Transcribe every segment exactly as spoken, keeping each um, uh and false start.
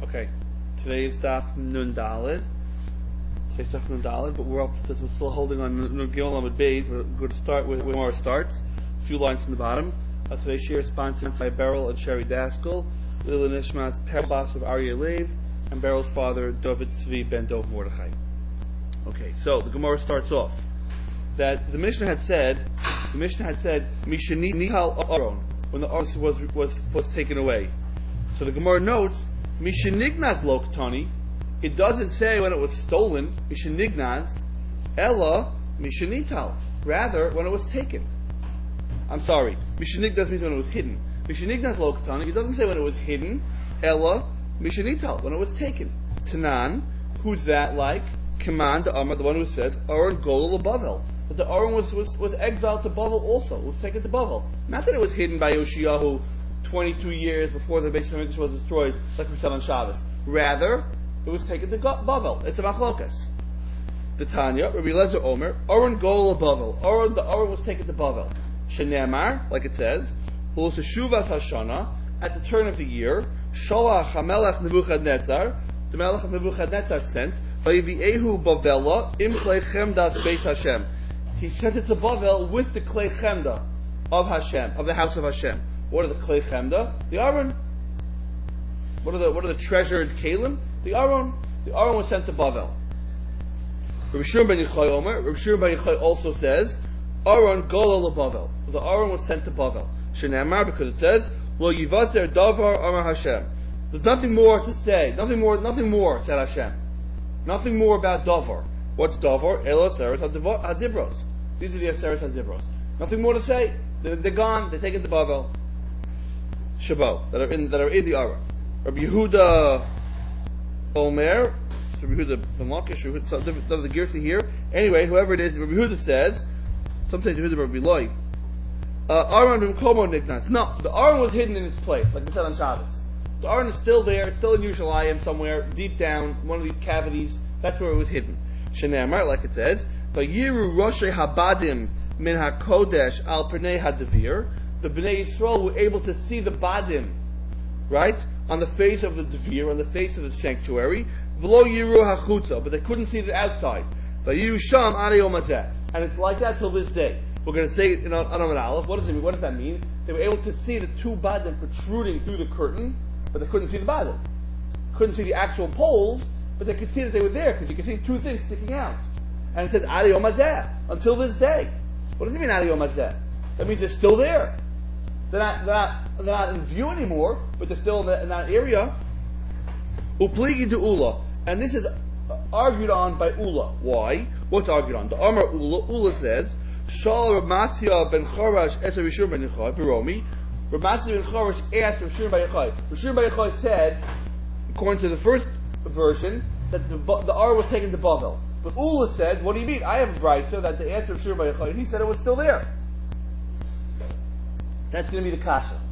Okay, today is Daf Nun Daled. Today's Daf Nun Daled, but we're up. We're still holding on Nun Gimel Lamed Beis. We're going to start with where Gemara starts. A few lines from the bottom. Uh, today's shir is sponsored by Beryl and Sherry Daskell, Lila Nishmas Perbas of Aryeh Lev, and Beryl's father David Tzvi ben Dov Mordechai. Okay, so the Gemara starts off that the Mishnah had said, the Mishnah had said, Mishani Nihal Aron, when the Aron was was was taken away. So the Gemara notes, Mishanignaz Loktani, it doesn't say when it was stolen, Mishanignaz, Ella Mishanital, rather when it was taken. I'm sorry, Mishanignaz means when it was hidden. Mishanignaz Loktani, it doesn't say when it was hidden, Ella Mishanital, when it was taken. Tanan, who's that like? Command the Amar, the one who says, Aaron Golol Bavel. That the Aaron was, was, was exiled to Bavel also, was taken to Bavel. Not that it was hidden by Yoshiyahu twenty-two years before the Beis HaMikdash was destroyed, like we said on Shabbos. Rather, it was taken to Bavel. It's a machlokas. The Tanya, Rabbi Lezer Omer, Aaron Golol Bavel. Aaron, the Aaron was taken to Bavel. Shenemar, like it says, Huloseshuvas Hashana, at the turn of the year, Shalach HaMelech Nebuchadnezzar, the Melech of Nebuchadnezzar sent, Vayiviehu Bavela im Klei Chemdas Beis Hashem. He sent it to Bavel with the Klei Chemda of Hashem, of the house of Hashem. What are the Klei Chemda? The Aron. What are the what are the treasured Kalim? The Aron. The Aron was sent to Bavel. Rabbi Shimon ben Yochai Omer. Rabbi Shimon ben Yochai also says, Aron Golol Bavel. The Aron was sent to Bavel. Shenemar, because it says, Lo Yivaser Davar Amar Hashem. There's nothing more to say. Nothing more. Nothing more said Hashem. Nothing more about Davar. What's Davar? Elo Aseres Hadibros. These are the Aseres Hadibros. Nothing more to say. They're, they're gone. They're taken to Bavel. Shabo that are in that are in the Aron. Rabbi Yehuda Omer. Rabbi Yehuda ben Lakish. Some of the Girsi here. Anyway, whoever it is, Rabbi Yehuda says. Some say Yehuda Rabbi Loi. Aron b'mkomo nignaz. No, the Aron was hidden in its place, like we said on Shabbos. The Aron is still there. It's still in Yerushalayim somewhere, deep down, one of these cavities. That's where it was hidden. Shenemar, like it says, Vayiru Roshei Habadim min HaKodesh al Pnei HaDevir. The Bnei Yisrael were able to see the Badim, right, on the face of the Devir, on the face of the sanctuary. V'lo Yiru HaChutza, but they couldn't see the outside. Vayiru Sham Adi Yom Hazeh. And it's like that till this day. We're going to say it in Anam and Aleph. What does it mean? What does that mean? They were able to see the two Badim protruding through the curtain, but they couldn't see the Badim. Couldn't see the actual poles, but they could see that they were there, because you could see two things sticking out. And it says, Adi Yom Hazeh, until this day. What does it mean, Adi Yom Hazeh? That means they're still there. They're not, they're not, they're not in view anymore, but they're still in, the, in that area. Upligi de Ula. And this is argued on by Ula. Why? What's argued on? The Amar Ula, Ula says, Shal Ramasya ben Chorash Eser Rishur ben Yochai, Baromi. Ramasya ben Chorash asked Rishur ben Yochai. Rishur ben Yochai said, according to the first version, that the, the Ar was taken to Bavel. But Ula says, what do you mean? I have a brisa that they asked Rishur ben Yochai, and he said it was still there. That's going to be the kasha.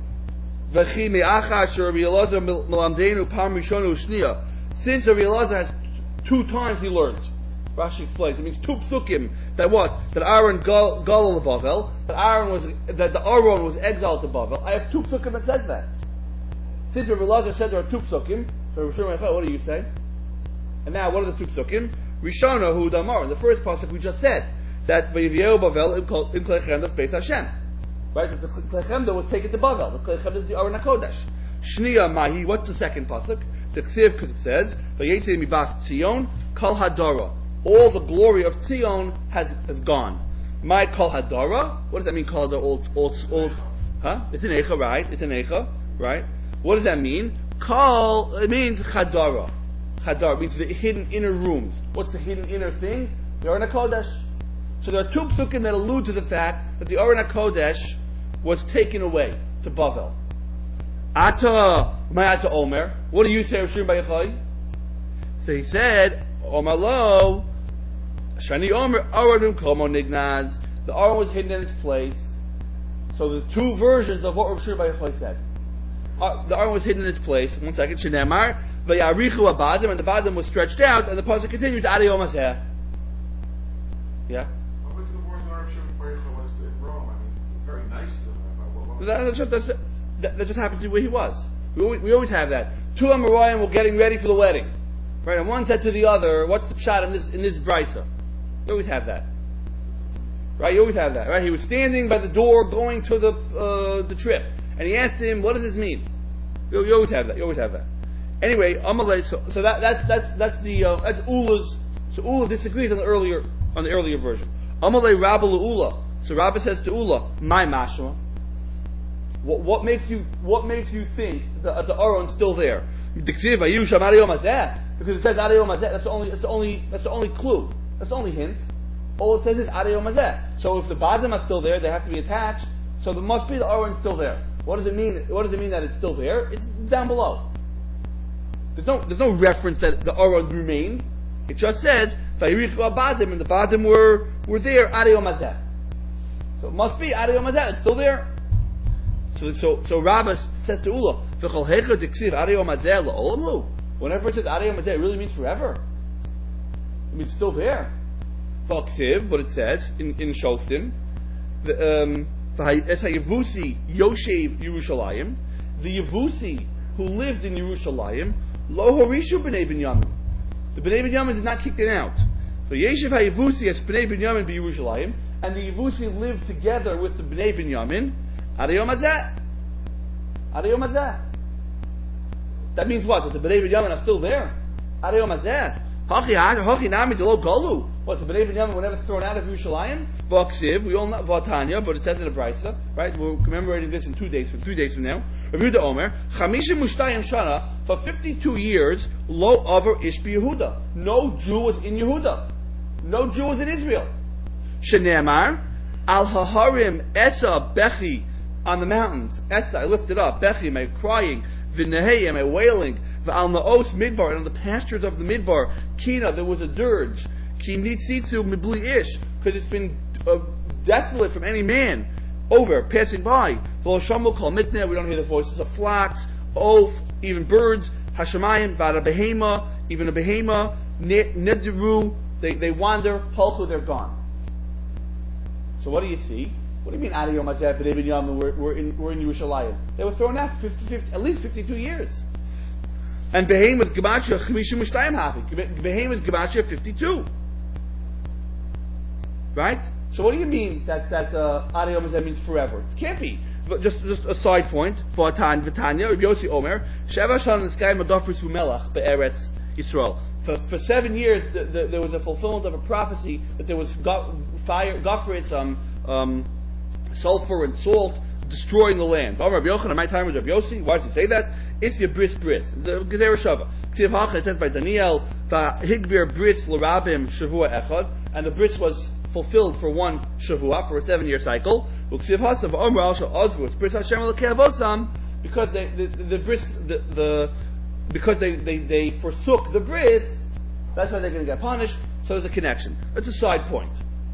Since Rabbi Elazar has two times he learns, Rashi explains, it means two psukim, that what? That Aaron Galal Bavel, that Aaron was, that the Aaron was exiled to Bavel. I have two psukim that says that. Since Rabbi Elazar said there are two psukim, so what do you say? And now, what are the two psukim? Rishona hu damar. In the first pasuk we just said that Vayivyehu Bavel im Klei Chemdas Beis Hashem. Right? That the Klei Chemda was taken to Bavel. The Klei Chemda is the Aron HaKodesh. Shniya Mahi. What's the second pasuk? The Ksiv, because it says Vayetei Mibas Tzion Kol Hadara. All the glory of Tzion has has gone. My Kol Hadara. What does that mean? Kol Hadara. Old, old, old. Huh? It's an Eicha, right? It's an Eicha, right? What does that mean? Kol. It means Chadara. Chadar means the hidden inner rooms. What's the hidden inner thing? The Aron HaKodesh. So there are two psukim that allude to the fact that the Aron HaKodesh was taken away to Bavel. Ata, Ma'ata Omer. What do you say, Rishur ben Yochai? So he said, Omer lo, Shani Omer, Aron Komo Nignaz. The Aron was hidden in its place. So the two versions of what Rishur ben Yochai said. Uh, the Aron was hidden in its place. One second. Shenemar, Vayarichu Abadim, and the Badim was stretched out, and the pasuk continues, Adi Yom Hazeh. Yeah? What's the words of Rishur ben Yochai was in Rome? I mean, very nice to them. What, what That, that, just, that, that just happens to be where he was. We always, we always have that. two Amoraim were getting ready for the wedding. Right? And one said to the other, what's the pshat in this, in this brisa? You always have that. Right? You always have that. Right? He was standing by the door going to the, uh, the trip. And he asked him, what does this mean? You, you always have that. You always have that. Anyway, Amalei, so, so that, that's, that's, that's the, uh, that's Ula's, so Ula disagrees on the earlier, on the earlier version. Amalei Rabba Ula. So Rabba says to Ula, my mashma. What, what makes you, what makes you think that the Aron's still there? Because it says Adayom Hazeh. That's the only, that's the only, that's the only clue. That's the only hint. All it says is Adayom Hazeh. So if the Badim are still there, they have to be attached. So there must be the Aron's still there. What does it mean? What does it mean that it's still there? It's down below. There's no, there's no reference that the Aron remained. It just says Vayirichu Badim, and the Badim were were there Adayom Hazeh. So it must be Adayom Hazeh. It's still there. So so so Rabbah says to Ula, Whenever it says Adayom Hazeh, it really means forever. It means still there. But it says in in Shoftim, the um, Yevusi Yoshev Yerushalayim, the Yevusi who lived in Yerushalayim, Lo Horishu B'nei Binyamin. The B'nei Binyamin did not kick them out. So Yeshiv HaYevusi as B'nei Binyamin B'Yerushalayim, and the Yevusi lived together with the B'nei Binyamin. Adayom Hazeh. Adayom Hazeh. That means what? That the B'nei Binyamin are still there? Adayom Hazeh. Hachi Hachi Nami Delo Golu. What, the B'nei Binyamin were never thrown out of Yerushalayim? V'aksiv, we all know V'atanya, but it says in the Brisa, right? We're commemorating this in two days, from three days from now. Rabbi Yehuda Omer, Chamishim Mushtayim Shana, for fifty-two years, Lo Over Ish Yehuda. No Jew was in Yehuda. No Jew was in Israel. Shenemar, Al Haharim Esa Bechi, on the mountains. Esa, I lifted up. Bechi, my crying. V'nehei, my wailing. V'al Naos Midbar, and on the pastures of the Midbar, Kina, there was a dirge. Ki nitzitzu mibli ish, because it's been uh, desolate from any man over, passing by. V'lo kol mitneh, we don't hear the voices of flocks, oaf, even birds, hashamayim, v'ada behema, even a behema, nediru, they, they wander, halku, they're gone. So what do you see? What do you mean Adayom Hazeh, B'nei Binyamin were, were in, were in Yerushalayim? They were thrown out for fifty, fifty, at least fifty-two years. And Behem was Gematria Chamishim Mushtayim Hafi. Behem was Gematria fifty-two. Right? So what do you mean that that uh, Adayom Hazeh means forever? It can't be. Just just a side point. For Atan V'tanya, Rabbi Yossi Omer, Sheva Shan Sky Madafris Humelach Be'eretz Yisrael. For for seven years, the, the, there was a fulfillment of a prophecy that there was go, fire, gofris, um, um, sulfur and salt destroying the land. Rabbi Yochanan, my time with Rabbi Yossi. Why does he say that? It's your bris bris. The Gedera Shava. Ksiv Hacha, it says by Daniel, Higbir bris l'rabim shavua echad, and the bris was fulfilled for one shavua, for a seven-year cycle. Ksiv Hasav Omer Al Sha'azvu, it's bris Hashem l'keavosam, because they the, the, the bris the, the because they, they, they forsook the bris. That's why they're going to get punished. So there's a connection. That's a side point.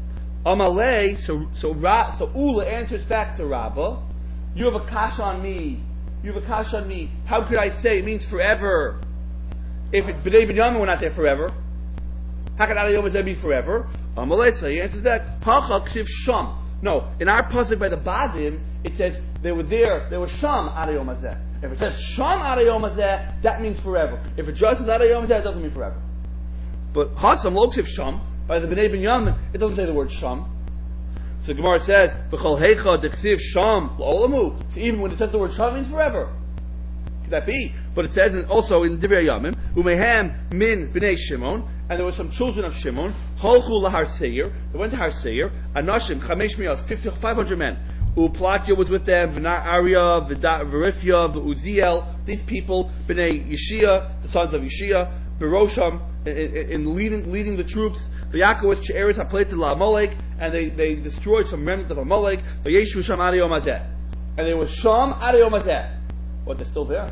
Amalei, so so Ra, so Ula answers back to Rabbah. You have a kash on me. You have a kash on me. How could I say it means forever? If it, B'nei Binyamin were not there forever, how could Adayom Hazeh be forever? Amalei, so he answers back. Hacha ksiv sham. No, in our pasuk by the Badim, it says they were there. They were sham Adayom Hazeh. If it says sham Adayom Hazeh, that means forever. If it just says Adayom Hazeh, it doesn't mean forever. But Hasam lo ksiv sham. By the B'nei Binyamin, it doesn't say the word sham. So the Gemara says, "V'chol heicha deksiv sham la'olamu." So even when it says the word sham, it means forever. Could that be? But it says also in Divrei Yamim, "Umehem min b'nei Shimon," and there were some children of Shimon. Holchu lahar seir. They went to Har Seir. Anashim chamesh miyos, five hundred men. Uplatya was with them. V'nar Arya, V'rifya, V'uziel. These people, b'nei Yeshia, the sons of Yeshia, V'rosham, in, in leading leading the troops. V'yakowitz she'eretz ha'pleited la'amalek, and they, they destroyed some remnant of Amalek. V'yeshu sham Adayom Hazeh, and there was sham Adayom Hazeh. What? They're still there.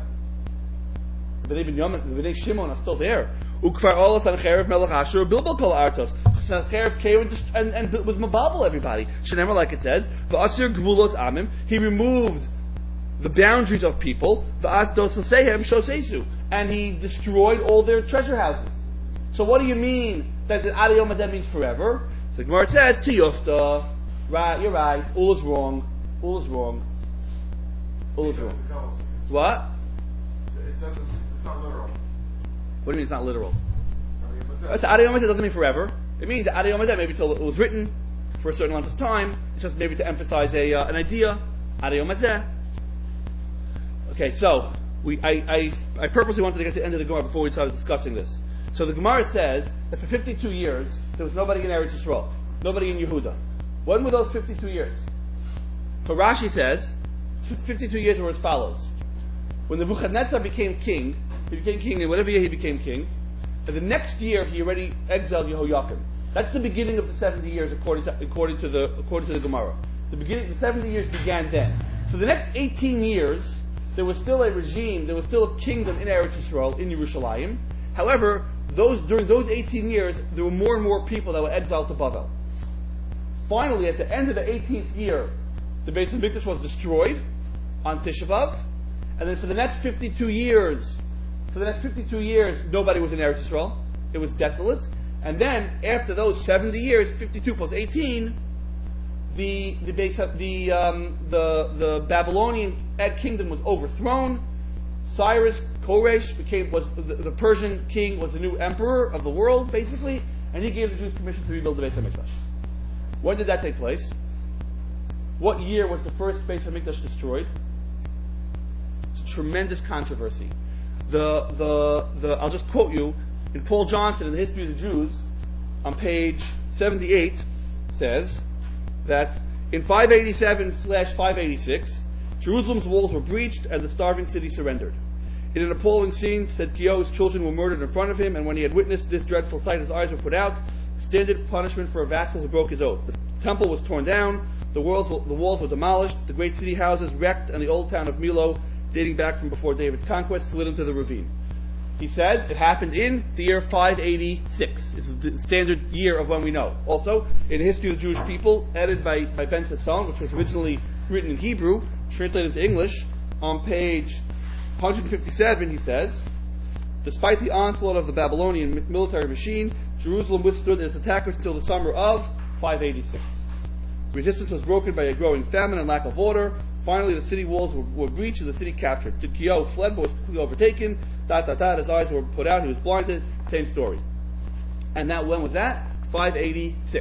The Bnei Binyamin, the Bnei Shimon are still there. Ukfar olas Sancherev melech Ashur bilbal kol artos. Sancherev came and, and, and was mababel everybody. Shenemar, like it says, v'asir gvulos amim. He removed the boundaries of people. V'as dos sehem shosesu, and he destroyed all their treasure houses. So what do you mean that the Adayom Hazeh means forever? So the Gemara says, Tiyufta. Right, you're right. All is wrong. All is wrong. All is wrong. What? It doesn't It's not literal. What do you mean it's not literal? I mean, what's that? That's Adi Yom Hazeh doesn't mean forever. It means Adi Yom Hazeh maybe till it was written for a certain length of time. It's just maybe to emphasize a uh, an idea. Adi Yom Hazeh. Okay, so we I, I I purposely wanted to get to the end of the Gemara before we started discussing this. So the Gemara says that for fifty-two years there was nobody in Eretz Yisrael, nobody in Yehuda. When were those fifty-two years? So Rashi says fifty-two years were as follows. When Nebuchadnezzar became king, he became king in whatever year he became king, and the next year he already exiled Yehoiakim. That's the beginning of the seventy years according to, according to the according to the Gemara. The beginning, the seventy years began then. For the next eighteen years, there was still a regime, there was still a kingdom in Eretz Yisrael, in Yerushalayim. However, those during those eighteen years, there were more and more people that were exiled to Bavel. Finally, at the end of the eighteenth year, the Beis Hamikdash was destroyed on Tisha B'Av, and then for the next fifty-two years, for the next fifty-two years, nobody was in Eretz Yisrael. It was desolate. And then, after those seventy years, fifty-two plus eighteen, the the Beis, the um, the the Babylonian kingdom was overthrown. Cyrus Koresh became was the, the Persian king was the new emperor of the world, basically, and he gave the Jews permission to rebuild the Beis Hamikdash. When did that take place? What year was the first Beis Hamikdash destroyed? It's a tremendous controversy. The the the I'll just quote you in Paul Johnson in the History of the Jews on page seventy-eight says that in five eighty-seven slash five eighty-six Jerusalem's walls were breached and the starving city surrendered. In an appalling scene, said Kio's children were murdered in front of him, and when he had witnessed this dreadful sight, his eyes were put out. Standard punishment for a vassal who broke his oath. The temple was torn down, the walls, the walls were demolished, the great city houses wrecked, and the old town of Milo, dating back from before David's conquest, slid into the ravine. He said it happened in the year five eighty-six. It's the standard year of when we know. Also, in the History of the Jewish People, edited by, by Ben Sasson, which was originally written in Hebrew, translated into English, on page one fifty-seven, he says, despite the onslaught of the Babylonian military machine, Jerusalem withstood its attackers until the summer of five eighty-six. Resistance was broken by a growing famine and lack of order. Finally, the city walls were, were breached and the city captured. Tzidkiyahu fled but was quickly overtaken. Dot, dot, dot, his eyes were put out, he was blinded. Same story. And that, when was that? five eighty-six.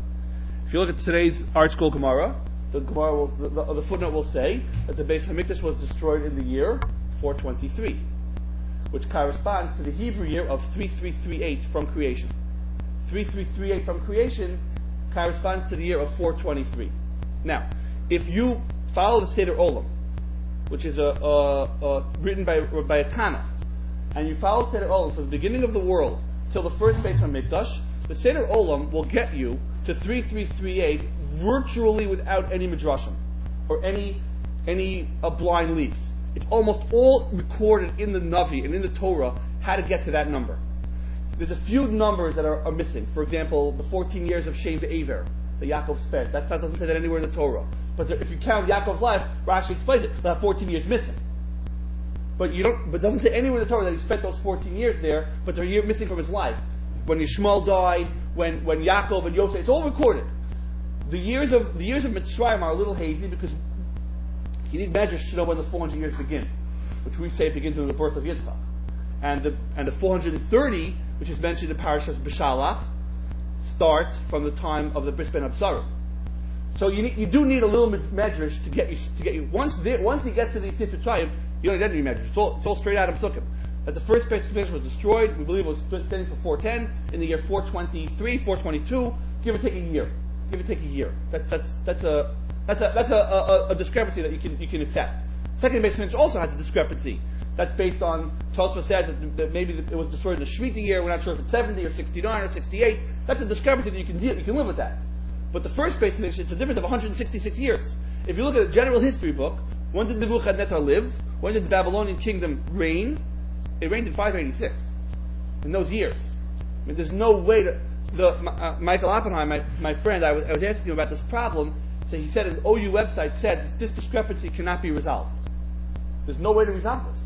If you look at today's Art School Gemara, the Gemara will, the, the, the footnote will say that the Beis Hamikdash was destroyed in the year four twenty-three, which corresponds to the Hebrew year of thirty-three thirty-eight from creation. thirty-three thirty-eight from creation corresponds to the year of four twenty-three. Now, if you follow the Seder Olam, which is a, a, a written by by a Tana, and you follow Seder Olam from the beginning of the world till the first Beis Hamikdash, the Seder Olam will get you to thirty-three thirty-eight virtually without any midrashim or any any uh, blind leaps. It's almost all recorded in the Navi and in the Torah how to get to that number. There's a few numbers that are, are missing. For example, the fourteen years of Shem Ve'ever, the Yaakov spent. That doesn't say that anywhere in the Torah. But there, if you count Yaakov's life, Rashi explains it. They'll have fourteen years missing. But you don't. But it doesn't say anywhere in the Torah that he spent those fourteen years there. But they're year missing from his life. When Yishmael died, when when Yaakov and Yosef, it's all recorded. The years of the years of Mitzrayim are a little hazy because you need measures to know when the four hundred years begin, which we say begins with the birth of Yitzchak, and the and the four hundred thirty, which is mentioned in Parashas B'Shalach, start from the time of the Bris Ben Absarim. So you need, you do need a little medrash to get you to get you once there, once you get to the Yitzchak Mitzrayim, you don't need any medrash. It's all it's all straight out of Sukkim. That the first Beis Hamikdash was destroyed, we believe it was standing for four ten in the year four twenty-three, four twenty-two, give or take a year. Give or take a year. That's that's that's a that's a that's a, a, a discrepancy that you can you can accept. Second Beis Hamikdash also has a discrepancy. That's based on Tosfos says that, that maybe it was destroyed in the Shemitah year. We're not sure if it's seventy or sixty-nine or sixty-eight. That's a discrepancy that you can deal, you can live with that. But the first Beis Hamikdash, it's a difference of one hundred sixty-six years. If you look at a general history book, when did Nebuchadnezzar live? When did the Babylonian kingdom reign? It reigned in five eighty-six. In those years, I mean, there's no way to. The uh, Michael Oppenheim, my, my friend, I was, I was asking him about this problem. So he said an O U website said this, this discrepancy cannot be resolved. There's no way to resolve this.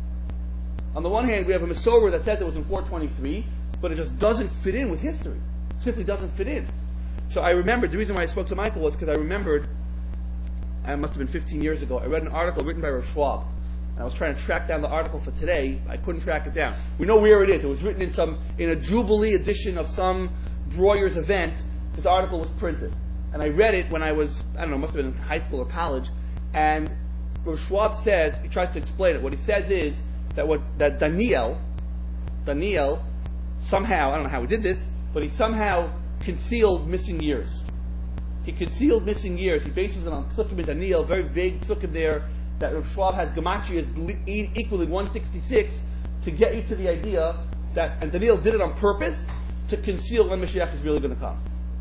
On the one hand, we have a Masorah that says it was in four twenty-three, but it just doesn't fit in with history. It simply doesn't fit in. So I remembered, the reason why I spoke to Michael was because I remembered, it must have been fifteen years ago, I read an article written by Rav Schwab And I was trying to track down the article for today. I couldn't track it down. We know where it is. It was written in some in a Jubilee edition of some Breuer's event. This article was printed, and I read it when I was I don't know, must have been in high school or college. And what Schwab says, he tries to explain it. What he says is that what that Daniel, Daniel, somehow I don't know how he did this, but he somehow concealed missing years. He concealed missing years. He bases it on Psukim and Daniel, very vague Psukim there. That Rav Schwab has gematrias equaling one sixty-six to get you to the idea that, and Daniel did it on purpose to conceal when Mashiach is really going to come.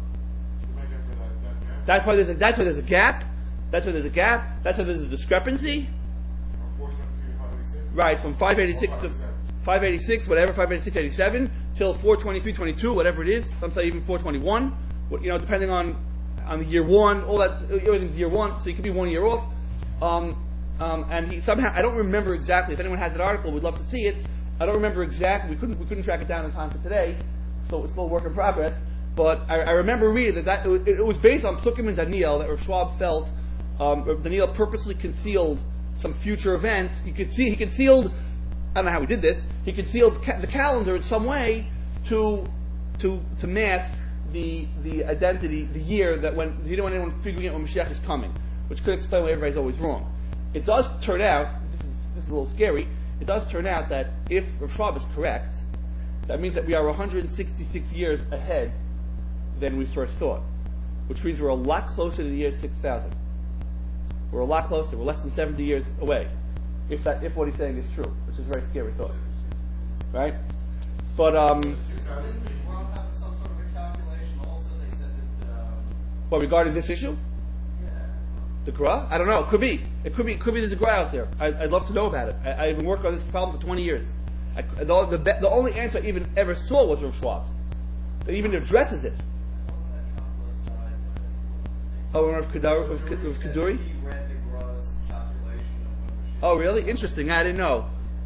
That's why there's a, that's why there's a gap. That's why there's a gap. That's why there's a discrepancy. Right, from five eighty-six to five eighty-six, whatever, five eighty-six, eighty-seven, till four twenty-three, twenty-two, whatever it is. Some say even four twenty-one. You know, depending on on the year one, all that, everything's year one, so you could be one year off. Um, Um, and he somehow, I don't remember exactly. If anyone has that article, we'd love to see it. I don't remember exactly. We couldn't we couldn't track it down in time for today, so it's still a work in progress. But I, I remember reading that, that it, it was based on Psukim and Daniel that Rav Schwab felt um, Daniel purposely concealed some future event. He could see he concealed. I don't know how he did this. He concealed ca- the calendar in some way to to to mask the the identity, the year that when he didn't want anyone figuring out when Mashiach is coming, which could explain why everybody's always wrong. It does turn out, this is, this is a little scary, it does turn out that if Rav Schwab is correct, that means that we are one hundred sixty-six years ahead than we first thought, which means we're a lot closer to the year six thousand. We're a lot closer, we're less than seventy years away, if that, if what he's saying is true, which is a very scary thought. Right? But, um... Didn't Ron have some sort of a calculation also? They said that, um... What, regarding this issue? The Gra? I don't know. It could be. It could be. It could be there's a Gra out there. I, I'd love to know about it. I, I've been working on this problem for twenty years. I, the, the, the only answer I even ever saw was Rav Schwab. That even addresses it. Oh, Rav Keduri? Rav Keduri? Oh, really? Interesting. I didn't know.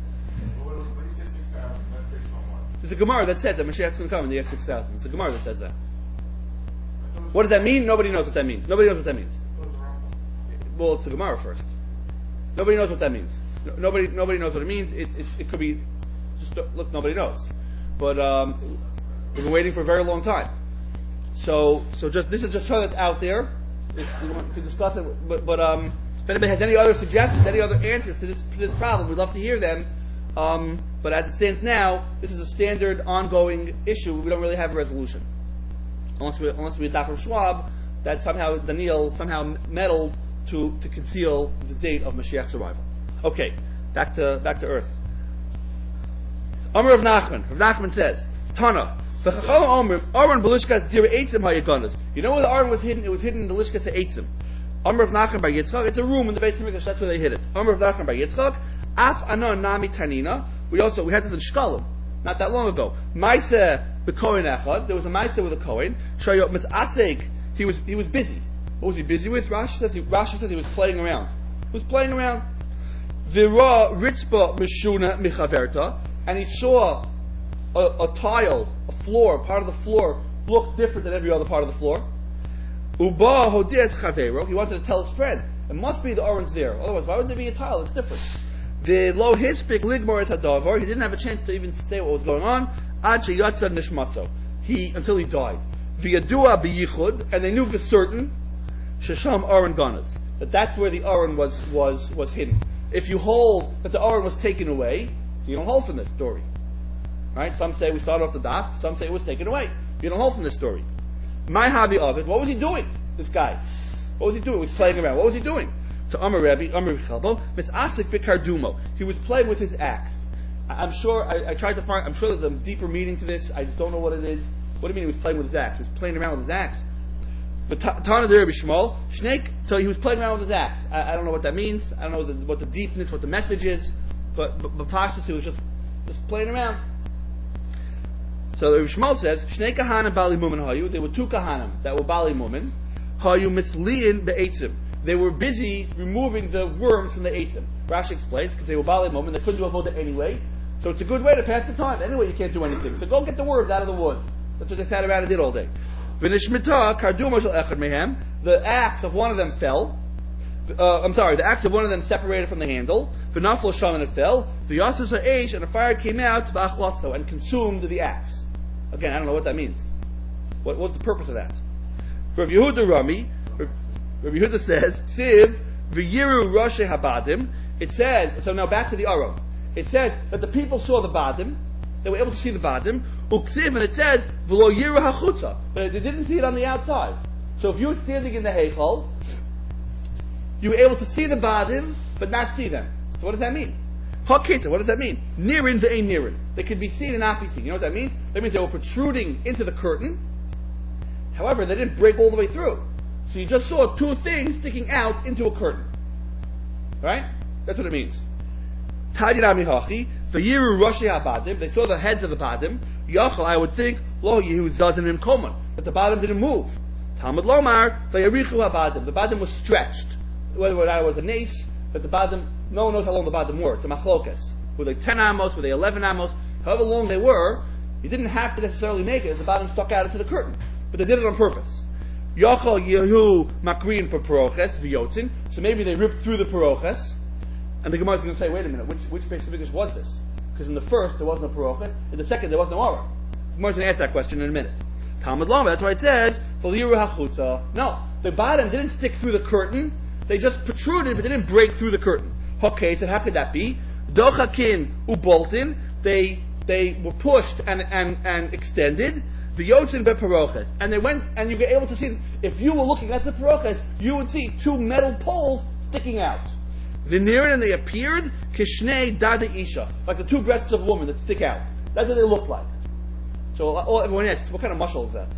There's a Gemara that says that Mashiach's going to come in the year six thousand. It's a Gemara that says that. What does that mean? Nobody knows what that means. Nobody knows what that means. Well, it's a Gemara first. Nobody knows what that means. No, nobody, nobody knows what it means. It's, it's, it could be just look. Nobody knows, but um, we've been waiting for a very long time. So, so just this is just so that's out there. If we want to discuss it, but, but um, if anybody has any other suggestions, any other answers to this to this problem, we'd love to hear them. Um, but as it stands now, this is a standard, ongoing issue. We don't really have a resolution, unless we unless we adopt Rav Schwab that somehow Daniel somehow meddled to, to conceal the date of Mashiach's arrival. Okay, back to back to earth. Amar Rav Nachman. Rav Nachman says, Tana, you know where the Aron was hidden? It was hidden in the Lishkas HaEitzim. Amar Rav Nachman bar Yitzchak. It's a room in the Beis Hamikdash. That's where they hid it. Amar Rav Nachman bar Yitzchak. Af anon nami tanina. We also we had this in Shkalim not that long ago. Maaseh b'Kohen echad. There was a Maaseh with a Kohen. Shayot misaseg. He was he was busy. What was he busy with? Rashi says he, Rashi says he was playing around. He was playing around. Vira ritzba mishuna michaverta, and he saw a, a tile, a floor, part of the floor looked different than every other part of the floor. Uba hodias chavero. He wanted to tell his friend. It must be the orange there. Otherwise, why would there be a tile? It's different. The lo hispik ligmor et hadavar. He didn't have a chance to even say what was going on. Ad sheyatsa nishmaso. He until he died. V'yadua biyichud, and they knew for certain. Shesham Aron Ganas, that that's where the Aron was, was, was hidden. If you hold that the Aron was taken away, so you don't hold from this story. Right? Some say we start off the daf, some say it was taken away. You don't hold from this story. My hobby of it, what was he doing, this guy? What was he doing? He was playing around. What was he doing? So Amar Rabbi, Amar Chalbo, Misasik Bikardumo. He was playing with his axe. I'm sure, I, I tried to find, I'm sure there's a deeper meaning to this, I just don't know what it is. What do you mean he was playing with his axe? He was playing around with his axe. But Tana der Bishmol, Snake, so he was playing around with his axe. I, I don't know what that means. I don't know the, what the deepness, what the message is. But but, but Pashtus, he was just, just playing around. So the Bishmol says, Shnei Kahanim Bali Mumin Hayu. There were two Kahanim that were Bali Mumin. Hayu Misliin Be'etzim. They were busy removing the worms from the Eitzim. Rashi explains, because they were Bali Mumin, they couldn't do avodah anyway. So it's a good way to pass the time. Anyway, you can't do anything. So go get the worms out of the wood. That's what they sat around and did all day. The axe of one of them fell. Uh, I'm sorry, the axe of one of them separated from the handle. V'naflo sham, and it fell. V'yasus ha'esh, and a fire came out v'achlaso and consumed the axe. Again, I don't know what that means. What, what's the purpose of that? Rabbi Yehuda Rami, Rabbi Yehuda says, Siv v'yiru rashi habadim. It says, so now back to the Aram. It says that the people saw the badim, they were able to see the badim. Uksiv, and it says v'lo yiru hachutza, but they didn't see it on the outside. So if you were standing in the heichal, you were able to see the badim, but not see them. So what does that mean? Haketa, what does that mean? Nirin ve'ein nirin. They could be seen and not be seen. You know what that means? That means they were protruding into the curtain. However, they didn't break all the way through. So you just saw two things sticking out into a curtain. Right? That's what it means. Tadirami hachi, v'yiru rashi habadim. They saw the heads of the badim. Yachal, I would think, lo yehu zazim im koman, that the badim didn't move. Talmud lomar, v'yarichu habadim. The badim was stretched. Whether or not it was a nace, that the badim, no one knows how long the badim were. It's a machlokas. Were they ten amos? Were they eleven amos? However long they were, you didn't have to necessarily make it if the badim stuck out into the curtain. But they did it on purpose. Yachal yehu makrin for paroches v'yotzin. So maybe they ripped through the paroches. And the Gemara is going to say, wait a minute, which which Beis Hamikdash was this? Because in the first there was no paroches, in the second there was no aron. The Gemara is going to ask that question in a minute. Talmud Lama, that's why it says, v'liru hachutza. No, the bottom didn't stick through the curtain, they just protruded, but they didn't break through the curtain. Okay, so how could that be? Dochakin uboltin, they they were pushed and and, and extended. V'yotzin beparoches, and they went, and you were able to see. If you were looking at the paroches, you would see two metal poles sticking out. V'nirin, and they appeared kishnei dada isha, like the two breasts of a woman that stick out. That's what they looked like. So all, everyone asks, what kind of mushal is that?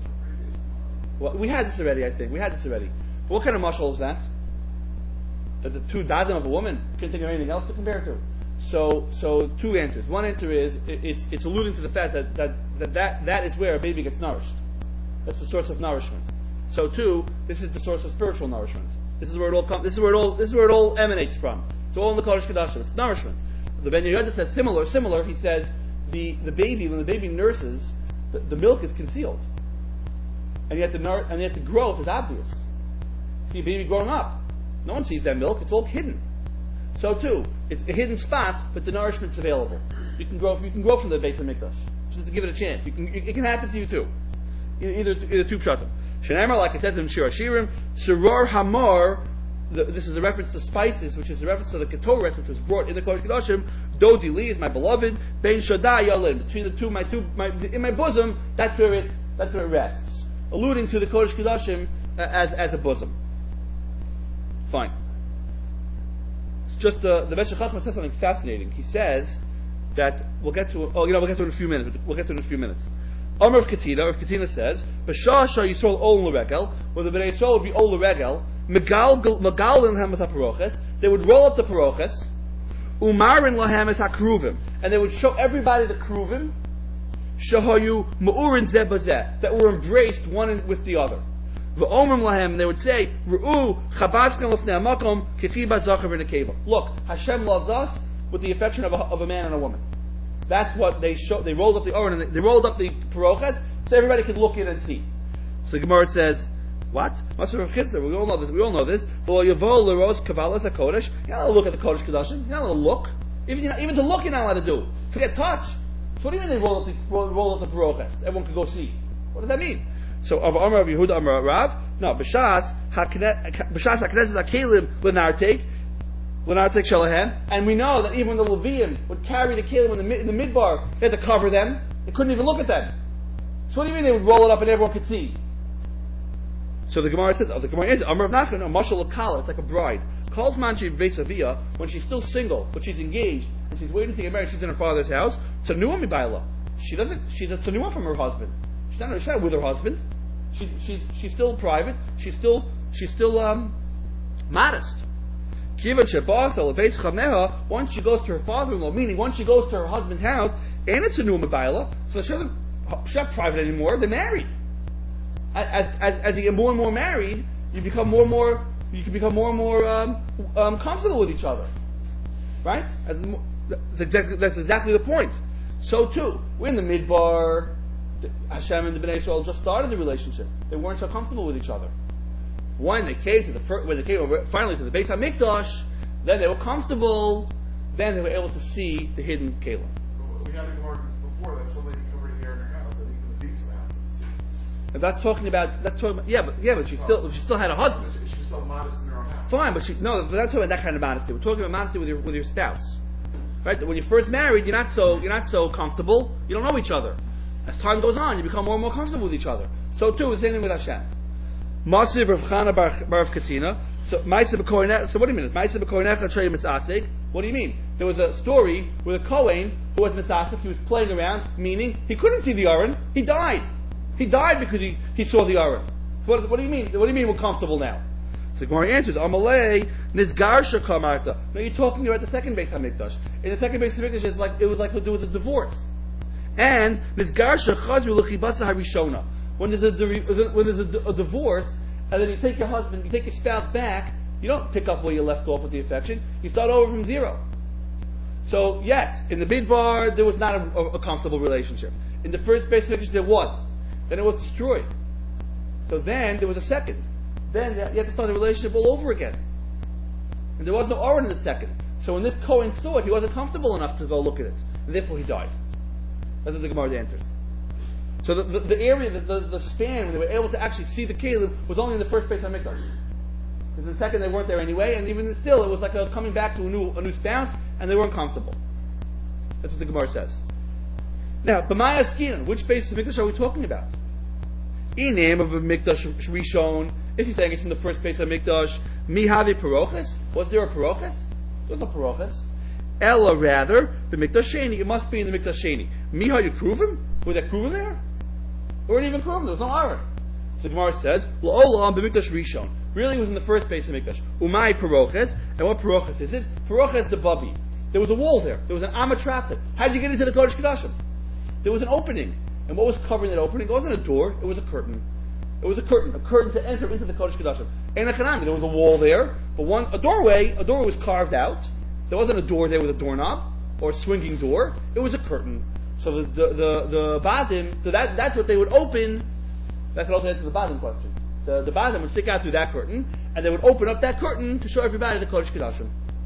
Well, we had this already, I think. We had this already. But what kind of mushal is that? That the two dadim of a woman, couldn't think of anything else to compare it to. So, so two answers. One answer is it, it's it's alluding to the fact that that, that that that is where a baby gets nourished. That's the source of nourishment. So two, this is the source of spiritual nourishment. This is where it all comes. This is where it all. This is where it all emanates from. It's all in the Kodesh Kodashim. It's nourishment. The Ben Yehuda says similar. Similar. He says the, the baby, when the baby nurses, the, the milk is concealed, and yet the nur- and yet the growth is obvious. See a baby growing up. No one sees that milk. It's all hidden. So too, it's a hidden spot, but the nourishment's available. You can grow. You can grow from the Beis Hamikdash. Just to give it a chance. You can. It can happen to you too. Either either two pshatim. Shenemar, like it says in Shir Hashirim, Seror Hamar. The, this is a reference to spices, which is a reference to the Ketores, which was brought in the Kodesh Kodashim. Dodi Li is my beloved. Bein Shaddai Yalim, between the two, my two, my, in my bosom. That's where it. That's where it rests, alluding to the Kodesh Kodashim uh, as as a bosom. Fine. It's just uh, the Meshech Chochmah says something fascinating. He says that we'll get to. Oh, you know, we'll get to it in a few minutes. We'll get to it in a few minutes. Amr of Katina, of Katina says, B'shah shah Yisrael ol l'regel, where the Bnei Yisrael would be ol l'regel, megalin hamas ha-paroches, they would roll up the paroches, umarin lahamas ha-kruvim, and they would show everybody the kruvim, shahayu ma'urin zeh bazeh, that were embraced one with the other. V'omrim lahem, and they would say, Ru'u chabazkan l'fnei ha'makom, kichi ba'zachav v'nekeva. Look, Hashem loves us with the affection of a, of a man and a woman. That's what they showed. They rolled up the Oren and they, they rolled up the paroches so everybody could look in and see. So the Gemara says, "What? We all know this. We all know this. You're not allowed to look at the Kodesh Kodashim. You're not allowed to look. Even you're not, even to look, you're not allowed to do. Forget touch. So what do you mean they roll up the roll, roll up the paroches? Everyone could go see. What does that mean? So of Amar of Yehuda Amar Rav, no b'shas b'shas hakneses hakelim l'nartek. And we know that even the Levian would carry the kelim in the, in the midbar, they had to cover them. They couldn't even look at them. So what do you mean they would roll it up and everyone could see? So the Gemara says, oh, the Gemara is Amar of Nachman, a mashal akala, it's like a bride. Calls manchi vesavia when she's still single, but she's engaged and she's waiting to get married. She's in her father's house. Tsanua mibayla. She doesn't. She's a tsanua from her husband. She's not. She's not with her husband. She's she's she's still private. She's still she's still um modest. Once she goes to her father-in-law, meaning once she goes to her husband's house, and it's a new Mabayla, so she doesn't, she's not private anymore, they're married. As, as, as you get more and more married, you become more and more, you can become more and more um, um, comfortable with each other. Right? As, that's, exactly, that's exactly the point. So too, we're in the midbar, Hashem and the Bnei Yisrael just started the relationship. They weren't so comfortable with each other. When they came to the fir- when they came over, finally to the Beis Hamikdash, Then they were comfortable. Then they were able to see the hidden kelim. We had a Gemara before that some lady covered her hair in her house, that even the deeps of the house didn't see. And that's talking about. That's talking about. Yeah, but yeah, but she still she still had a husband. She, she was still modest in her own house. Fine, but she no. We're not talking about that kind of modesty. We're talking about modesty with your with your spouse. Right? When you're first married, you're not so you're not so comfortable. You don't know each other. As time goes on, you become more and more comfortable with each other. So too, the same thing with Hashem. Masir Rav Chana Bar Bar Katina. So Ma'aseh b'Kohen. So what do you mean? Ma'aseh b'Kohen Echad Shei Misasek. What do you mean? There was a story with a Kohen who was Misasek. He was playing around, meaning he couldn't see the Aron. He died. He died because he, he saw the Aron. What, what do you mean? What do you mean we're comfortable now? So Gemara answers, Amalei Nizgarsha Kamarta. No, you're talking about the second Beis Hamikdash. In the second Beis Hamikdash, it's like it was like there was a divorce. And Nizgarsha Chazru L'Chibasa Harishona. When there's a when there's a, a divorce, and then you take your husband, you take your spouse back, you don't pick up where you left off with the affection. You start over from zero. So yes, in the Midbar there was not a, a, a comfortable relationship. In the first Beis Hamikdash there was. Then it was destroyed. So then there was a second. Then you have to start the relationship all over again. And there was no Aron in the second. So when this Kohen saw it, he wasn't comfortable enough to go look at it. And therefore he died. That's what the Gemara answers. So the, the, the area, the, the, the span where they were able to actually see the Kelim was only in the first Beis Hamikdash. In the second they weren't there anyway, and even still it was like a coming back to a new a new spouse, and they weren't comfortable. That's what the Gemara says. Now, B'maya Skinan, which Beis Hamikdash are we talking about? In name of a Mikdash Rishon, if you're saying it's in the first Beis Hamikdash, Mihavi Parochas? Was there a Parochas? There was no Parochas. Ella rather, the Mikdash Sheni, it must be in the Mikdash Sheni. Miha Yukruvim? Were there Kruvim there? Or even Kruvim, there was no Aaron. So the Gemara says, La'olam b'Mikdash Rishon. Really it was in the first Beis Hamikdash. Umay Parochas, and what Parochas is it? Parochas the Babi. There was a wall there. There was an Amatratzit. How'd you get into the Kodesh Kodashim? There was an opening. And what was covering that opening? It wasn't a door, it was a curtain. It was a curtain, a curtain to enter into the Kodesh Kodashim. And there was a wall there, but one, a doorway, a doorway was carved out. There wasn't a door there with a doorknob, or a swinging door. It was a curtain. So the, the, the, the Badim, so that, that's what they would open. That could also answer the Badim question. The, the Badim would stick out through that curtain, and they would open up that curtain to show everybody the Kodesh Kodashim.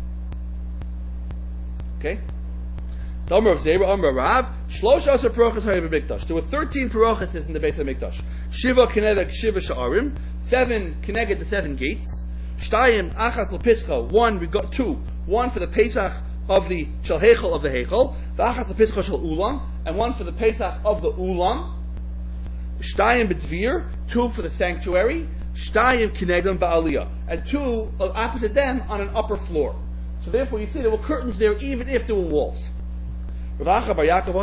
Okay? The Amar of Zera, Amar Rav, Shlosh Asar Parochas Hayim B'Mikdash. There were thirteen Parochas in the Beis HaMikdash. Shiva Keneged Shiva Sha'arim, seven Keneged the seven gates. Shtayim Achas L'Pischa, one, we got two. One for the Pesach of the Shel Heichel of the Heichel, the Achas L'Pischa Shel Ulam, and one for the Pesach of the Ulam. Shtayim B'Dvir, two for the sanctuary. Shtayim Keneged Ba'aliyah, and two uh, opposite them on an upper floor. So therefore you see there were curtains there even if there were walls. You can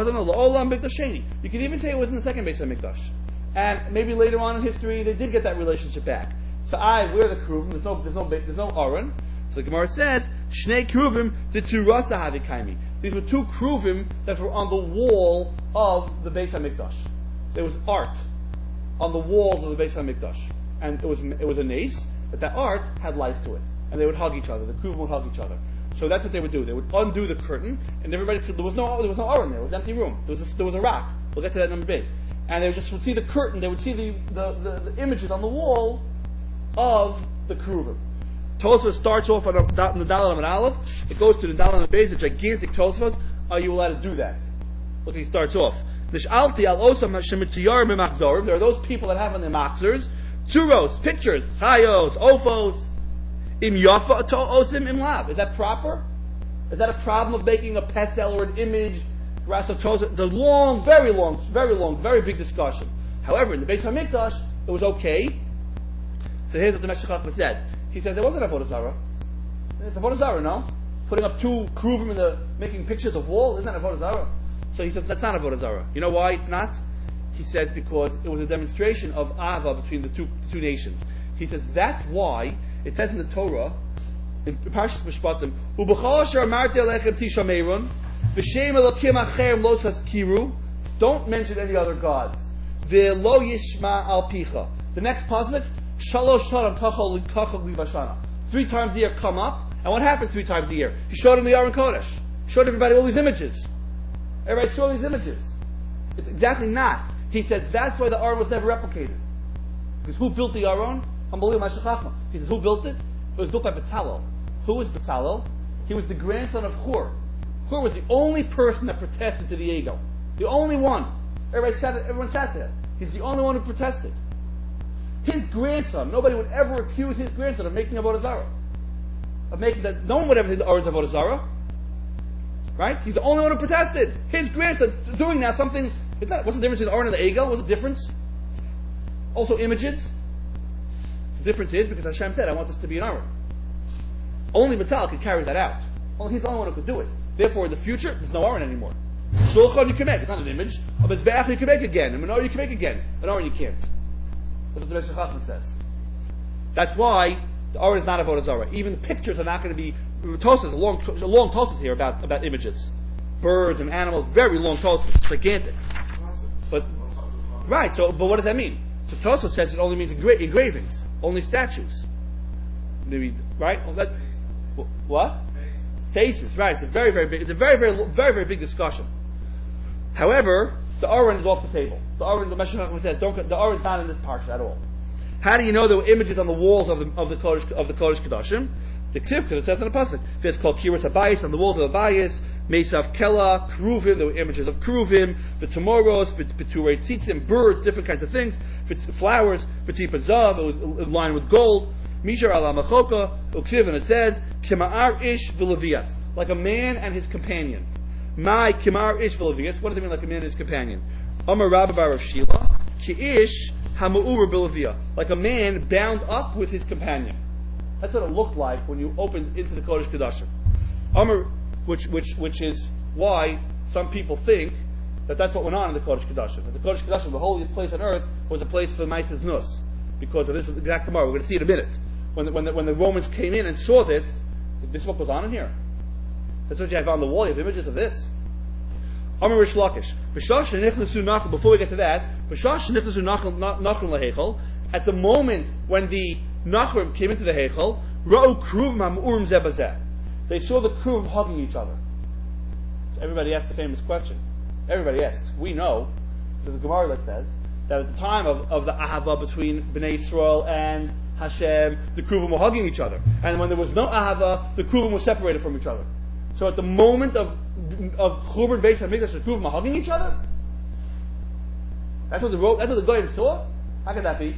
even say it was in the second Beis HaMikdash. And maybe later on in history they did get that relationship back. So I, we're the Kruvim, there's no there's no there's no Aaron. So the Gemara says, Shnei Kruvim the Tzurasa Havikaimi. These were two Kruvim that were on the wall of the Beis HaMikdash. There was art on the walls of the Beis HaMikdash. And it was it was a nace, but that art had life to it. And they would hug each other. The Kruvim would hug each other. So that's what they would do. They would undo the curtain, and everybody could, there was no there was no Aron there. It was an empty room. There was a, there was a rock. We'll get to that number base. And they would just would see the curtain. They would see the, the, the, the images on the wall of the Kruvim. Tosfos starts off on the Daled Amud Aleph. It goes to the Daled Amud Beis. A gigantic Tosfos. Are you allowed to do that? Look, he starts off. Nishalti al osam shemitiyar b'machzorim. There are those people that have on their machzors tzuros, pictures, chayos, ophos. Im yafa osim im lav. Is that proper? Is that a problem of making a pesel or an image? It's a long, very long, very long, very big discussion. However, in the Beis HaMikdash, it was okay. So here's what the Meshech Chochmah says. He said there wasn't avodah zarah. It's avodah zarah, no? Putting up two kruvim in the making pictures of wall isn't that avodah zarah? So he says that's not avodah zarah. You know why it's not? He says because it was a demonstration of ava between the two two nations. He says that's why. It says in the Torah, in Parshas Mishpatim, "Ubechol asher amarti alechem tishameirun, v'shem elokim acherem lo tazkiru." Don't mention any other gods. Ve'lo yishma al picha. The next pasuk, Shalosh sharam tachol likachol livashana. Three times a year come up, and what happens three times a year? He showed him the Aron Kodesh. He showed everybody all these images. Everybody saw these images. It's exactly not. He says that's why the Aron was never replicated. Because who built the Aron? Unbelievable, Meshech Chochmah. He says, who built it? It was built by Betzalel. Who was Bezalel? He was the grandson of Hur. Hur was the only person that protested to the Egel. The only one. Everybody sat, everyone sat there. He's the only one who protested. His grandson, nobody would ever accuse his grandson of making Avodah Zarah. Of making that, no one would ever think the Aaron's Avodah Zarah. Right? He's the only one who protested. His grandson doing now something. That, what's the difference between Aaron and the Egel? What's the difference? Also images. The difference is because Hashem said, I want this to be an Aaron. Only Batal could carry that out. Only he's the only one who could do it. Therefore, in the future, there's no Aaron anymore. Shulchan you can make. It's not an image. A Mizbeach you can make again. A menorah you can make again. An Aaron you can't. That's what the Meshech Chacham says. That's why the Aaron is not a Avodah Zarah. Even the pictures are not going to be Tosas, a long, a long Tosas here about, about images. Birds and animals, very long Tosas, gigantic. But, right, so, but what does that mean? So Tosas says it only means engra- engravings, only statues. Maybe, right? Oh, that, what? Faces, right. It's a very, very big, it's a very, very, very, very big discussion. However, the Aaron is off the table. The Aaron, the Meshech Chacham says, don't, the Aaron is not in this parsha at all. How do you know there were images on the walls of the of the Kodesh of the Kodesh Kodashim? The Ksiv, because it says in the pasuk, it's called Kiras Habayis, on the walls of the Habayis, Mesav Kela, Kruvim, there were images of Kruvim, the Tomoros, Peturei Tzitzim, birds, different kinds of things, flowers, V'tipa Zav, it was lined with gold, Mishar ala Machoka, Uksiv, and it says, Kima'ar Ish V'Leviath, like a man and his companion. My Kima'ar Ish V'Leviath, what does it mean like a man and his companion? Amar Rabba bar Rav Shila, Ki Ish Hama'ur B'Leviah, like a man bound up with his companion. That's what it looked like when you opened into the Kodesh Kodashim. Amar, which which which is why some people think that that's what went on in the Kodesh Kodashim. That the Kodesh Kodashim, the holiest place on earth, was a place for Maises Nus, because of this exact Gemara. We're going to see it in a minute. When the, when the, when the Romans came in and saw this, this is what goes on in here. That's what you have on the wall. You have images of this. Amar Rish Lakish. Before we get to that, at the moment when the Nachrim came into the Heichel, they saw the Kruv hugging each other. So everybody asks the famous question. Everybody asks. We know, there's a Gemara that says, that at the time of, of the Ahava between Bnei Yisrael and Hashem, the Kruvim were hugging each other. And when there was no Ahava, the Kruvim were separated from each other. So at the moment of of Churban Beis HaMikdash, the Kruvim are hugging each other? That's what the that's what the Goyim saw? How could that be?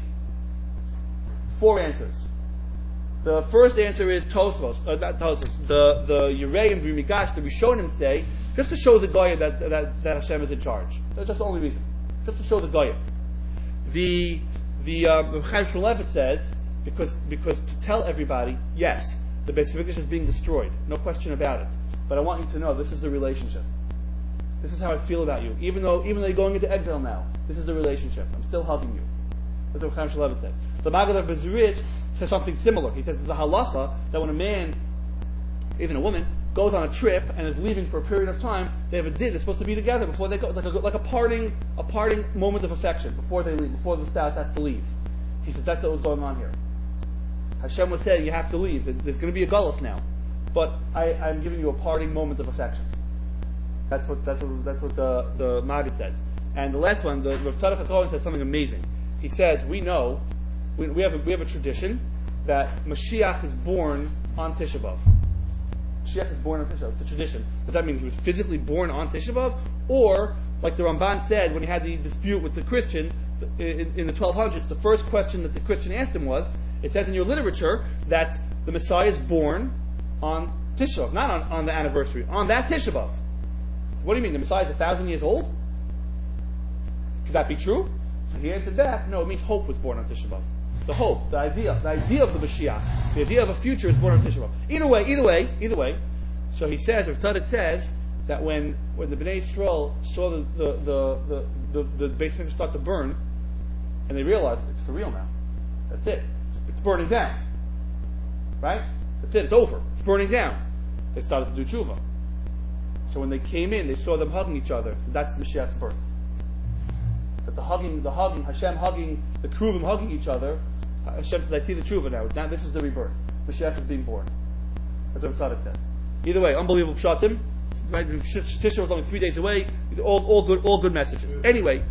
Four answers. The first answer is Tosfos, uh, not Tosfos, the the Yereim B'Migash, the Rishonim say, just to show the Goyim that, that that Hashem is in charge. That's just the only reason. Just to show the Goyim. The the um, Chaim Shmulevitz says because because to tell everybody, yes, the Beis HaMikdash is being destroyed, no question about it. But I want you to know this is the relationship. This is how I feel about you. Even though even though you're going into exile now, this is the relationship. I'm still hugging you. That's what Chaim Shmulevitz says. The Maggid of Bezirich says something similar. He says there's a halacha that when a man, even a woman, goes on a trip and is leaving for a period of time, they have a din. They're supposed to be together before they go, like a, like a parting, a parting moment of affection before they leave, before the spouse has to leave. He says that's what was going on here. Hashem was saying you have to leave. There's going to be a gullus now, but I, I'm giving you a parting moment of affection. That's what that's what that's what the the Maggid says. And the last one, the Rav Tzadok HaKohen says something amazing. He says we know we, we have a, we have a tradition that Mashiach is born on Tisha B'Av. Mashiach is born on Tisha B'Av. It's a tradition. Does that mean he was physically born on Tisha B'Av, or like the Ramban said when he had the dispute with the Christian in, in the twelve hundreds, the first question that the Christian asked him was, it says in your literature that the Messiah is born on Tisha B'Av, not on, on the anniversary, on that Tisha B'Av. What do you mean, the Messiah is a thousand years old? Could that be true? So he answered back, no, it means hope was born on Tisha B'Av. The hope, the idea, the idea of the Mashiach, the idea of a future is born on Tisha B'Av. Either way, either way, either way. So he says, or Tzadok says, that when, when the Bnei Yisrael saw the the the the, the, the Beis HaMikdash start to burn, and they realized it's for real now. That's it. It's, it's burning down. Right? That's it. It's over. It's burning down. They started to do tshuva. So when they came in, they saw them hugging each other. So that's Mashiach's birth. That the hugging, the hugging, Hashem hugging, the Kruvim hugging each other. Hashem says, I see the tshuva now. It's not, this is the rebirth. Mashiach is being born. That's what Tzadok says. Either way, unbelievable pshatim. Right? Tisha was only three days away. All, all good, all good messages. Anyway.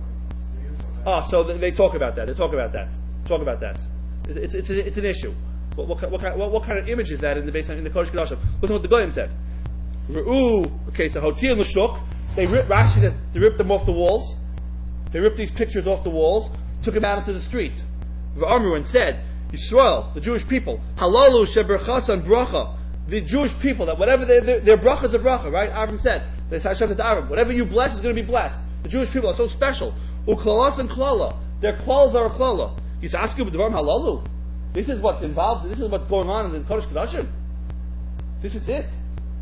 Ah, so they talk about that. They talk about that. Talk about that. It's it's it's, it's an issue. What, what, what, kind, what, what kind of image is that in the base in the Kodesh Kodashim? Listen to what the Goyim said. Re'u, okay, so Hotia and L'shuk, they ripped, Rashi said, they ripped them off the walls. They ripped these pictures off the walls, took them out into the street. V'amru, and said, Yisrael, the Jewish people, halalu sheberchasan bracha, the Jewish people, that whatever their, their, their bracha is a bracha, right? Avram said, they said Hashem to Avram, whatever you bless is going to be blessed. The Jewish people are so special. Uklalas and klala, their klalas are a klala. He's asking b'dvarim halalu. This is what's involved, this is what's going on in the Kodesh Kodashim. This is it.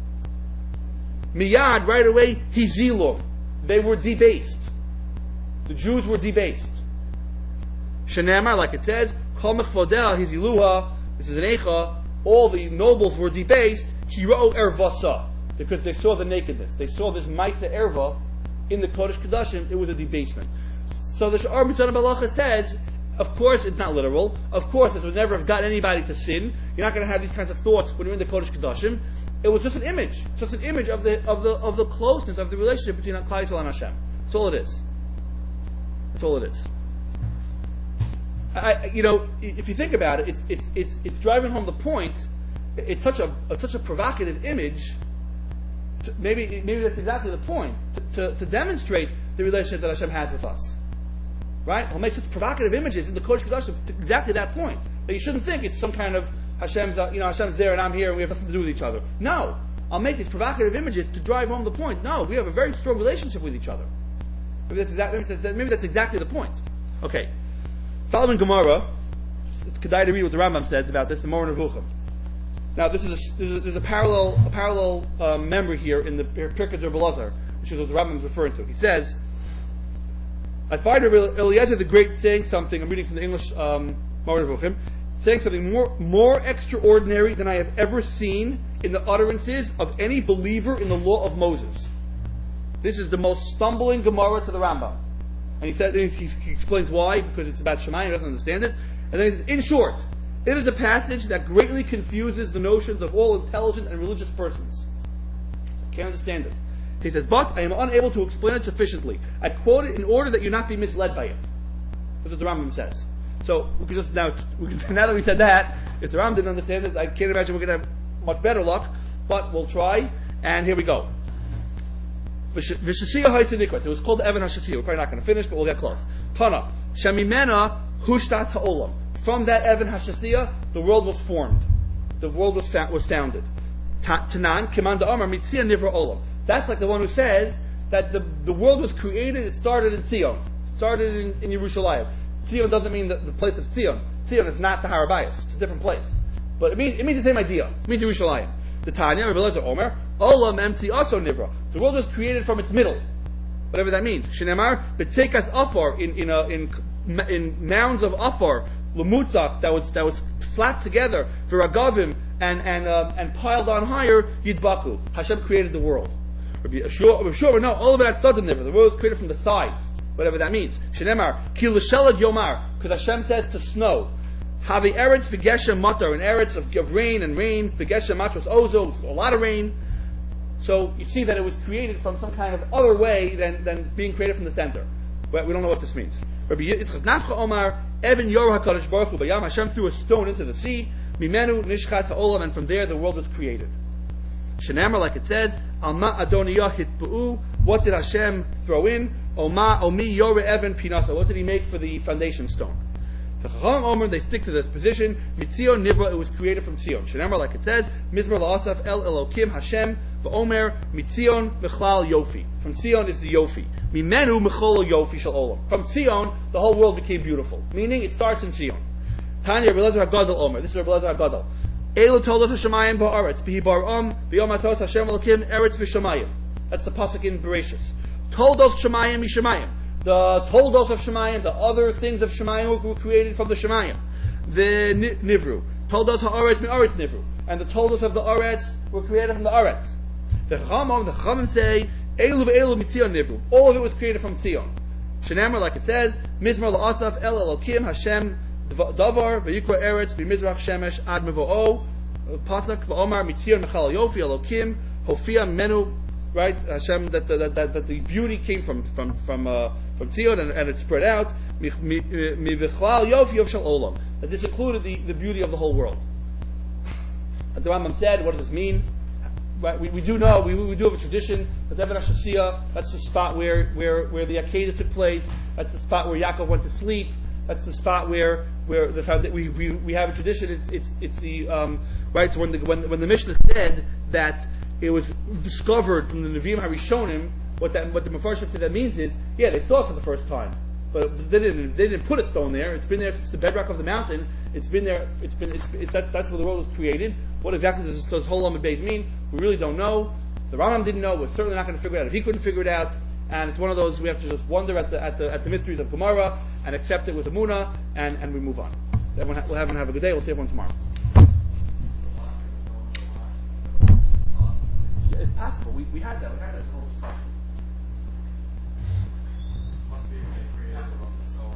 Miyad, right away, hizilum. They were debased. The Jews were debased. Shenamar, like it says, Kol mechvodeh hiziluha, this is an eicha, all the nobles were debased, Kiro ervasa, because they saw the nakedness. They saw this Maita erva in the Kodesh Kodashim, it was a debasement. So the Sha'ar Mitzvah Balacha says, of course, it's not literal. Of course, this would never have gotten anybody to sin. You're not going to have these kinds of thoughts when you're in the Kodesh Kodashim. It was just an image, just an image of the of the of the closeness of the relationship between Klal Yisrael and Hashem. That's all it is. That's all it is. I, you know, if you think about it, it's it's it's it's driving home the point. It's such a it's such a provocative image. To, maybe maybe that's exactly the point to, to, to demonstrate the relationship that Hashem has with us. Right? He'll make such provocative images in the Kodesh Kodashim to exactly that point. That you shouldn't think it's some kind of Hashem's, uh, you know, Hashem's there and I'm here and we have nothing to do with each other. No. I'll make these provocative images to drive home the point. No, we have a very strong relationship with each other. Maybe that's, exact, maybe that's, maybe that's exactly the point. Okay. Following Gemara, it's Kedai to read what the Rambam says about this, the Moreh Nevuchim. Now, this is a, there's a, there's a parallel a parallel uh, member here in the Pirkei D'Rabbi, which is what the Rambam is referring to. He says, I find Eliezer the Great saying something, I'm reading from the English um, Moreh Nevuchim, saying something more more extraordinary than I have ever seen in the utterances of any believer in the law of Moses. This is the most stumbling Gemara to the Rambam. And he said, he, he explains why, because it's about Shemayim, he doesn't understand it. And then he says, in short, it is a passage that greatly confuses the notions of all intelligent and religious persons. I can't understand it. He says, but I am unable to explain it sufficiently. I quote it in order that you not be misled by it. That's what the Rambam says. So, we can just now, we can, now that we said that, if the Rambam didn't understand it, I can't imagine we're going to have much better luck, but we'll try, and here we go. V'shasiyah ha'itzinikot. It was called Evan HaShasiyah. We're probably not going to finish, but we'll get close. Tana. Shamimena hushtat ha'olam. From that Evan HaShasiyah, the world was formed. The world was fa- was founded. Tanan, Kimanda Amar, Mitzia Nivra Olam. That's like the one who says that the, the world was created, it started in Zion. It started in, in Yerushalayim. Zion doesn't mean the, the place of Zion. Zion is not the Har Bayis. It's a different place. But it means, it means the same idea. It means Yerushalayim. The Tanya, Rebbe Lezer Omer, Olam Emti also Nivra. The world was created from its middle. Whatever that means. Shinemar, B'tzekas Afar, in, in, a, in, in mounds of Afar, Lemutzak, that was, that was slapped together, V'ragavim, and, and, um, and piled on higher, Yidbaku. Hashem created the world. Rabbi Shua, no, all of that sudden Nivra. The world was created from the sides. Whatever that means. Shinemar, Ki L'shelad Yomar, because Hashem says to snow. Havi Eretz v'geshem matar, an Eretz of, of rain and rain, v'geshem matros ozo, a lot of rain. So you see that it was created from some kind of other way than, than being created from the center. But we don't know what this means. Rabbi Yitzchak Nafcha Omar, Evan Yor HaKadosh Baruch Hu, Bayam Hashem threw a stone into the sea, Mimenu Nishchat HaOlam, and from there the world was created. Shenamar, like it says, Alma Adoniyah Hitpu'u, what did Hashem throw in? Oma Omi Yore Evan Pinasa, what did he make for the foundation stone? The Chacham Omer, they stick to this position. Mitzion Nivra, it was created from Zion. Shenemar, like it says, Mizmar La'asaf El Elokim Hashem V'Omer Mitzion Mechlal Yofi. From Zion is the Yofi. Mimenu Mechol Yofi Shal Olam. From Zion, the whole world became beautiful. Meaning, it starts in Zion. Tanya Rebbe Lezer HaGadol Omer. This is Rebbe Lezer HaGadol. Elu Toldot HaShemayim V'Aretz B'hi Bar'am B'Yom HaTos Hashem Elokim Eretz V'Shemayim. That's the pasuk in Bereshis. Toldot Shemayim V'Shemayim. The Toldos of Shemayim, the other things of Shemayim were created from the Shemayim. The Nivru. Toldos ha'aretz mi'aretz Nivru. And the Toldos of the Aretz were created from the Aretz. The Chachamim, the Chachamim say, Elu v'elu mitzion Nivru. All of it was created from Zion. Shenamar, like it says, Mizmar la'asaf el Elokim Hashem davar v'yikra Eretz b'mizrach shemesh ad mevo'o pasak v'omar mitzion mechal yofi Elokim hofia menu. Right, Hashem, that the, that, that the beauty came from from from uh, from Zion and, and it spread out. That this included the, the beauty of the whole world. The Rambam said, what does this mean? Right, we, we do know, we, we do have a tradition, that Even HaShasiyah, that's the spot where, where, where the Akedah took place, that's the spot where Yaakov went to sleep, that's the spot where, where the found, we, we, we have a tradition, it's, it's, it's the, um, right, so when the, when, when the Mishnah said that it was discovered from the Nevi'im HaRishonim, what that, what the Mefarshim said that means is, yeah, they saw it for the first time. But they didn't, they didn't put a stone there. It's been there since the bedrock of the mountain. It's been there, it's been, it's, it's that's, that's where the world was created. What exactly does this whole Lamed Beis mean? We really don't know. The Rambam didn't know. We're certainly not going to figure it out if he couldn't figure it out. And it's one of those, we have to just wonder at the, at the, at the mysteries of Gemara and accept it with Emunah, and, and we move on. Everyone ha- we'll have, have a good day. We'll see everyone tomorrow. Yeah, it's possible. We, we had that. We had that whole discussion. Must be a creative of the soul.